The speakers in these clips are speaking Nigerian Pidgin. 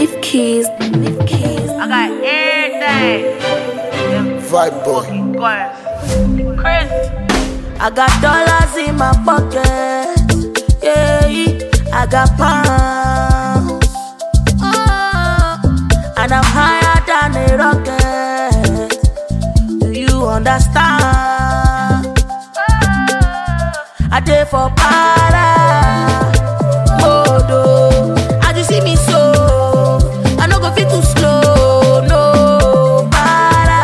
Leaf keys. I got everything. Vibe boy. Chris. I got dollars in my pocket. Yeah, I got pounds. And I'm higher than a rocket. Do you understand? I did for para. Modo. As you see me so, I no go fit too slow. No. Para.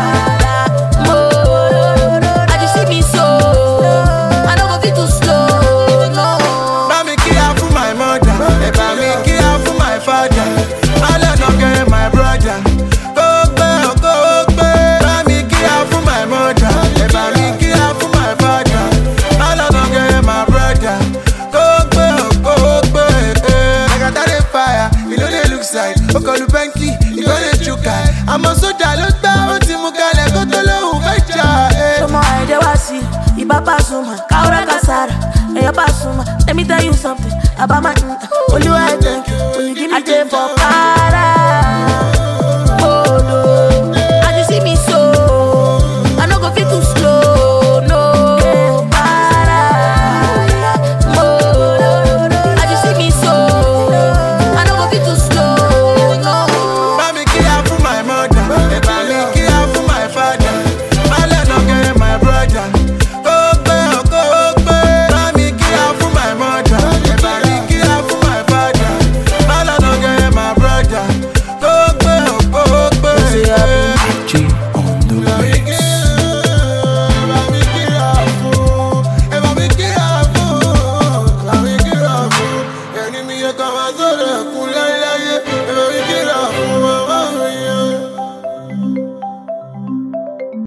Modo. As you see me so, I no go fit too slow. No. Mami kia for my mother, mami kia for my father. All I don't get my brother. Go back, mami kia for my mother, mami kia for my father. All I don't get my brother. Go back, I got that fire. You know they look side. Okolu Benki, you know they chuka. I'm a soda, look down, Timukale, go to low, Come on, I was see. Ibaba Suma, Kaura Kasara, Ayaba Suma. Let me tell you something about my. Only I thank you. Only give me day for power.